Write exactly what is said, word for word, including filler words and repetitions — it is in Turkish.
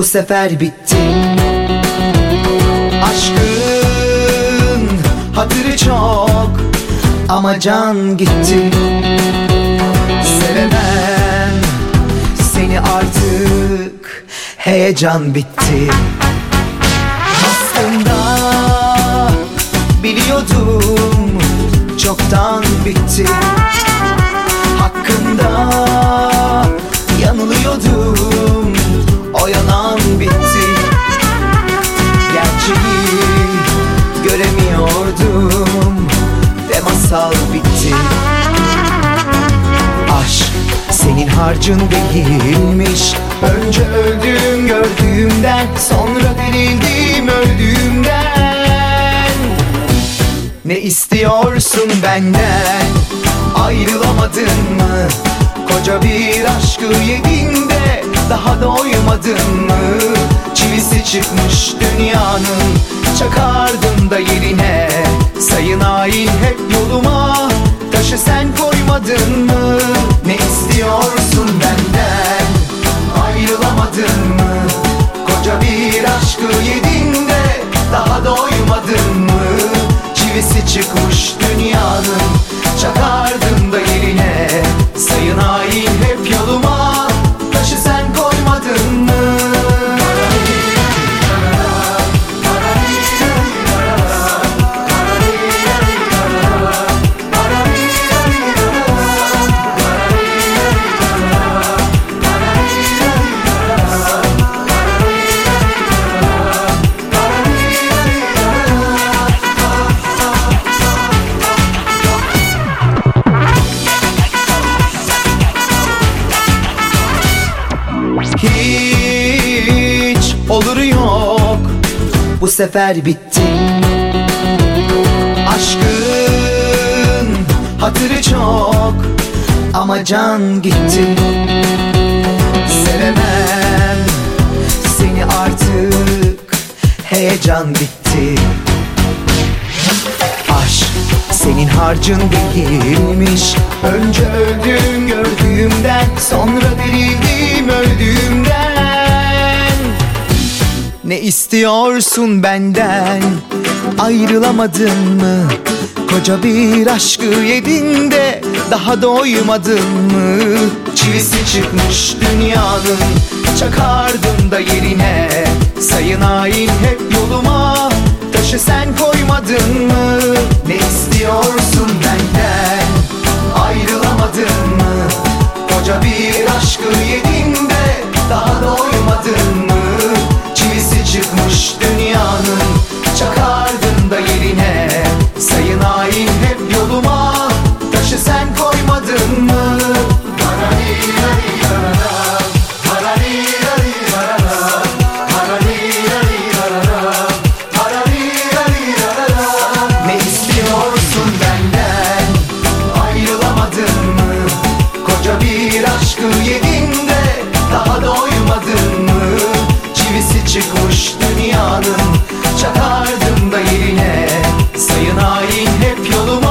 sefer bitti. Aşkın hatırı çok ama can gitti. Sevemem seni artık, heyecan bitti. Aslında biliyordum çoktan bitti. Hakkında yanılıyordum, o yalan bitti. Gerçeği göremiyordum ve masal bitti. Aşk senin harcın değilmiş. Önce öldüm gördüğümden, sonra dirildim öldüğümden. Ne istiyorsun benden? Ayrılamadın mı? Koca bir aşkı yedin de daha doymadın mı? Çivisi çıkmış dünyanın, çakardın da yerine. Sayın hain hep yoluma, taşı sen koymadın mı? Ne istiyorsun benden? Ayrılamadın mı? Koca bir aşkı yedin de daha doymadın mı? Çivisi çıkmış dünyanın, çakardın da yerine. Sayın hain hep yoluma, taşı sen koymadın mı? Hiç olur yok, bu sefer bitti. Aşkın hatırı çok ama can gitti. Sevemem seni artık, heyecan bitti. Aşk senin harcın değilmiş. Önce öldüm gördüğümden, sonra dirildim öldüğümden. Ne istiyorsun benden? Ayrılamadın mı? Koca bir aşkı yedin de daha doymadın mı? Çivisi çıkmış dünyanın, çakardın da yerine. Sayın hain hep yoluma, taşı sen koymadın mı? Ne istiyorsun benden? Ayrılamadın mı? Koca bir aşkı yedin de daha doymadın mı? Çivisi çıkmış dünyanın, çakardın da yerine. Sayın hain hep yoluma, taşı sen koymadın mı? Ne istiyorsun benden? Ayrılamadın mı? Koca bir aşkı yedin de daha doymadın mı? Çivisi çıkmış dünyanın, çakardın da yerine. Sayın hain hep yoluma,